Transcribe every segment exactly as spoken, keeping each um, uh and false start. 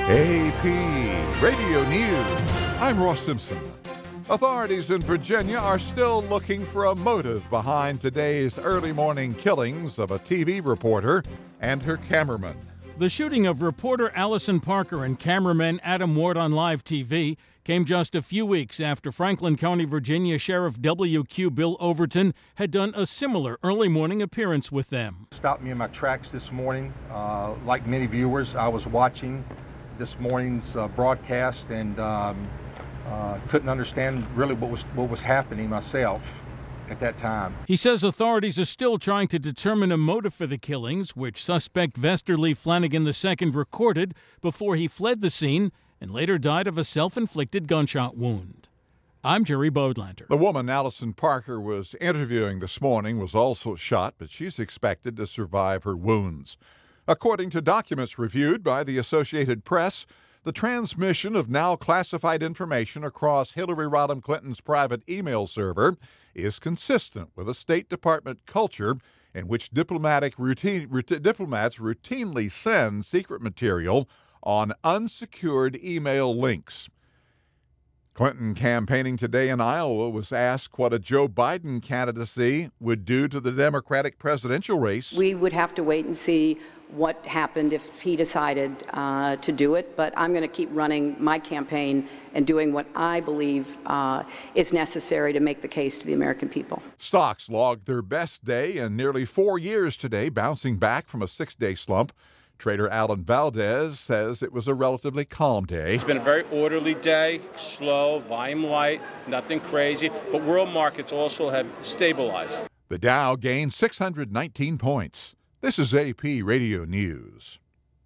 A P Radio News. I'm Ross Simpson. Authorities in Virginia are still looking for a motive behind today's early morning killings of a T V reporter and her cameraman. The shooting of reporter Allison Parker and cameraman Adam Ward on Live T V came just a few weeks after Franklin County, Virginia Sheriff W Q Bill Overton had done a similar early morning appearance with them. Stopped me in my tracks this morning. Uh, like many viewers, I was watching this morning's uh, broadcast and um, uh, couldn't understand really what was what was happening myself at that time. He says authorities are still trying to determine a motive for the killings, which suspect Vesterly Flanagan the Second recorded before he fled the scene and later died of a self-inflicted gunshot wound. I'm Jerry Bodlander. The woman Allison Parker was interviewing this morning was also shot, but she's expected to survive her wounds. According to documents reviewed by the Associated Press, the transmission of now classified information across Hillary Rodham Clinton's private email server is consistent with a State Department culture in which diplomatic routine, rout- diplomats routinely send secret material on unsecured email links. Clinton, campaigning today in Iowa, was asked what a Joe Biden candidacy would do to the Democratic presidential race. We would have to wait and see what happened if he decided uh, to do it, but I'm going to keep running my campaign and doing what I believe uh, is necessary to make the case to the American people. Stocks logged their best day in nearly four years today, bouncing back from a six-day slump. Trader Alan Valdez says it was a relatively calm day. It's been a very orderly day, slow, volume light, nothing crazy, but world markets also have stabilized. The Dow gained six hundred nineteen points. This is A P Radio News.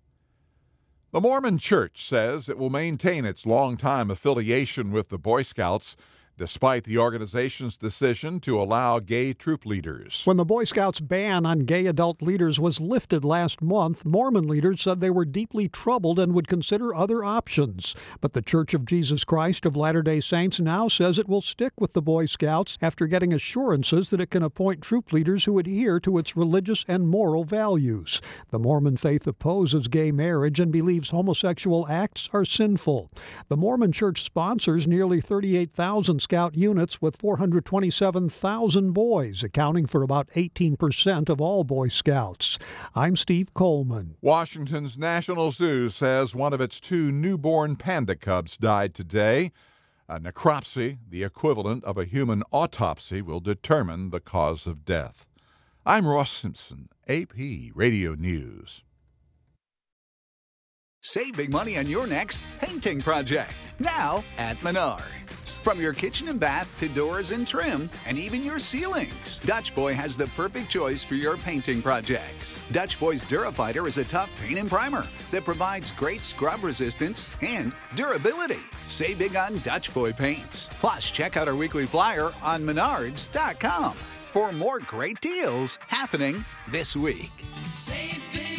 The Mormon Church says it will maintain its longtime affiliation with the Boy Scouts, despite the organization's decision to allow gay troop leaders. When the Boy Scouts' ban on gay adult leaders was lifted last month, Mormon leaders said they were deeply troubled and would consider other options. But the Church of Jesus Christ of Latter-day Saints now says it will stick with the Boy Scouts after getting assurances that it can appoint troop leaders who adhere to its religious and moral values. The Mormon faith opposes gay marriage and believes homosexual acts are sinful. The Mormon Church sponsors nearly thirty-eight thousand Scout units with four hundred twenty-seven thousand boys, accounting for about eighteen percent of all Boy Scouts. I'm Steve Coleman. Washington's National Zoo says one of its two newborn panda cubs died today. A necropsy, the equivalent of a human autopsy, will determine the cause of death. I'm Ross Simpson, A P Radio News. Save big money on your next painting project, now at Menards. From your kitchen and bath to doors and trim, and even your ceilings, Dutch Boy has the perfect choice for your painting projects. Dutch Boy's Durafighter is a tough paint and primer that provides great scrub resistance and durability. Save big on Dutch Boy paints. Plus, check out our weekly flyer on menards dot com for more great deals happening this week. Save big.